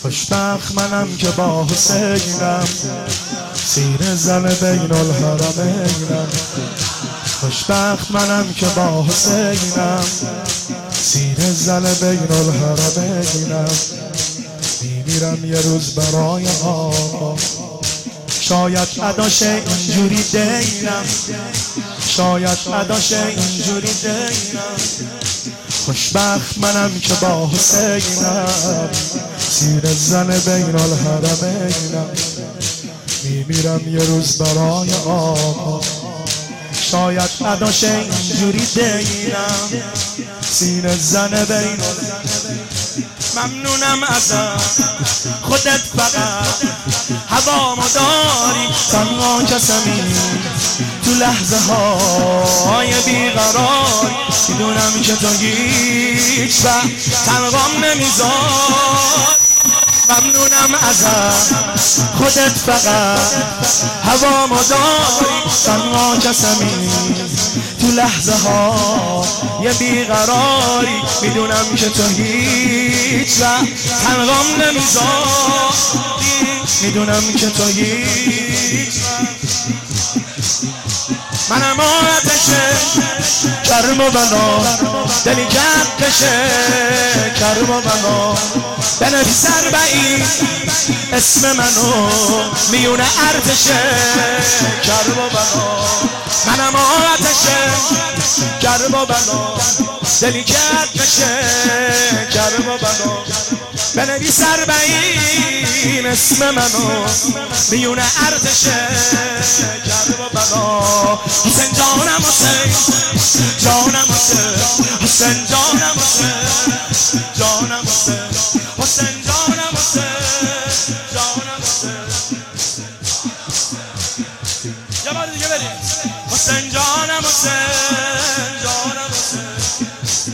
خوشبخت منم که با حسینم، سینه زن بین الحرمینم. خوشبخت منم که با حسینم، سینه زن بین الحرمینم. میمیرم یه روز برای آقا، شاید اداش اینجوری دینم، شاید اداش اینجوری دینم. خوشبخت منم که با حسینم، سینه زن بین الحرمینم. میمیرم یه روز برای آقا، شاید اداش اینجوری دینم، سینه زن بین الحرمینم. ممنونم ازت خودت فقط هوامو داری، تنها کسمی تو لحظه های بیقرار. میدونم که تو هیچ وقت تنهام نمیذار. ممنونم ازت خودت فقط هوامو داری، تنها کسمی تو لحظه های بیقراری. میدونم که تو هیچ وقت تنهام نمیذاری، میدونم که تو هیچ منم آتشه کرم و بنا، دلی کرد کشه کرم و بنا. بنویس اربعین اسم منو میون ارتشه کرم و بنا. منم آتشه کرم و بنا، دلی کرد کشه کرم و بنا. بنویس اربعین اسم منو میون ارتشه کرم و بنا. حسین جانم حسین جانم حسین، حسین جانم حسین جانم حسین، حسین جانم حسین جانم حسین. یه بار دیگه بریم. حسین جانم حسین جانم حسین.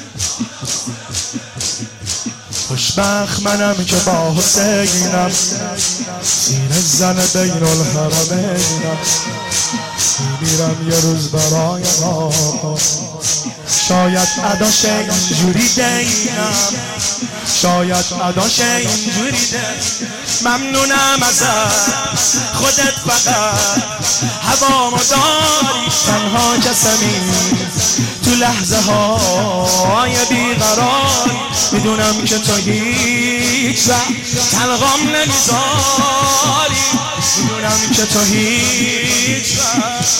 خوشبخت منم که با حسینم، سینه زن بین الحرمینم. میمیرم یه روز برای آقا، شاید اداش اینجوری دینم، شاید اداش اینجوری دینم. ممنونم ازت خودت فقط هوامو داری، تنها کسمی تو لحظه های بیقرار. میدونم که تو هیچ وقت تنهام نمیذاری، میدونم که تو هیچ وقت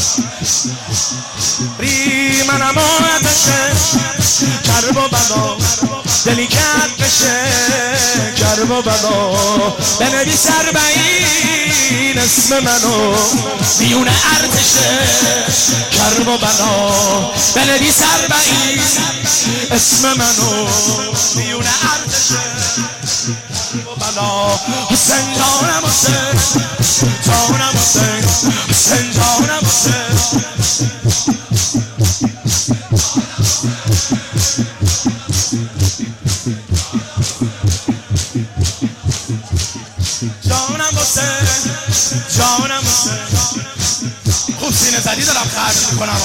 منم آتشه کرب و بنا، دلی کرد بشه کرب و بنا. بنویس اربعین اسم منو میون ارتشه کرب و بنا. بنویس اربعین اسم منو میون ارتشه کرب و بنا. حسین جانم حسین جانم حسین، حسین جانم حسین. جانم حسین جانم حسین. خوب سینه زدی دارم خرج میکنم.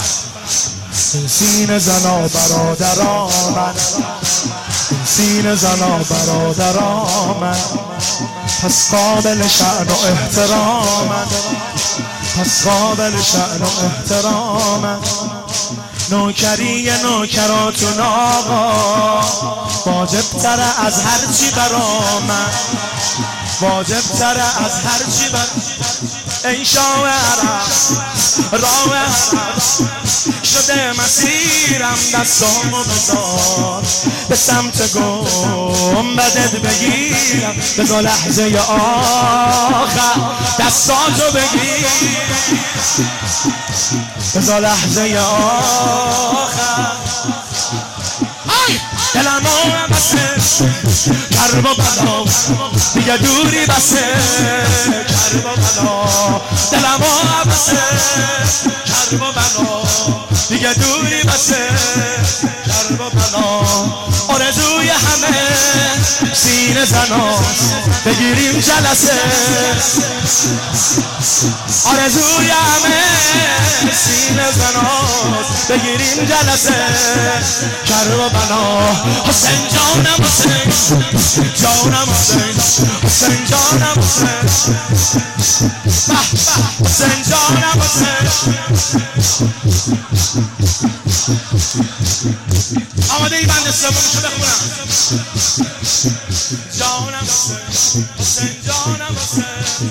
سینه زنا برادران من، سینه زنا برادران من. پس قابل شأن و احترامن، پس قابل شأن و احترامن. نوکری نوکراتون آقا واجب تره از هرچی برامن، واجب تره از هرچی ای شاه عرب راه عرب شده مسیرم. دستامو بذار به سمت گنبدت بگیرم، بذار لحظه آخر دستاتو بگیر، بذار لحظه آخر. دلم بسه کرب و بلا، دیگه دوری بسه کرب و بلا. دلم بسه کرب و بلا، دیگه دوری بسه کرب و بلا. آرزوی همه سینه زناست بگیریم جلسه، آرزوی همه سینه زناست بگیریم جلسه. کرب و بنا حسین جانم حسین جانم حسین حسین جانم حسین حسین جانم حسین آماده ای بند سومشو بخونم جانم حسین حسین جانم حسین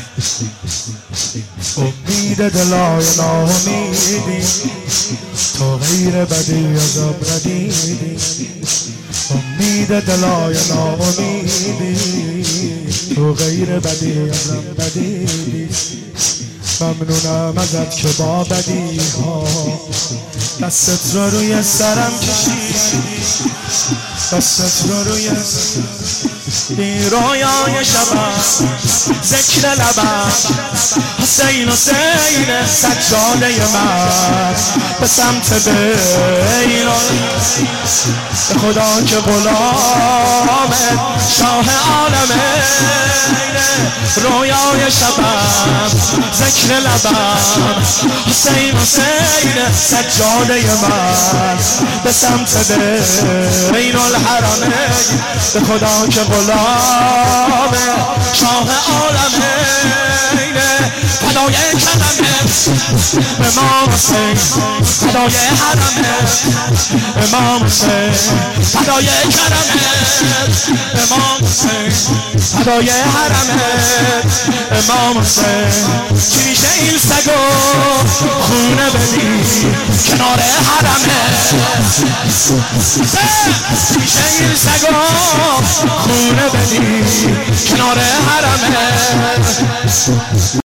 امید دلای ناامیدی تو غیر بدی عذاب ندیدی امید دلای ناامیدی تو غیر بدی عذاب ندیدی ممنونم ازت که با بدی ها دستت رو روی سرم کشیدی دستت رو روی این رویای شبم ذکر لبم حسین حسین سجاده من به سمت بین به خدا که غلامت شاه عالمه رویای شبم ذکر لبم حسین حسین سجاده من به سمت بین الحرمه به خدا که غلام شاه عالمه فدای کلمه امام حسین فدای حرمه امام حسین فدای کلمه امام حسین فدای حرمه امام حسین چی میشه این سگو خونه بدی کنار حرمه چی میشه این سگو خونه بدی کنار حرمه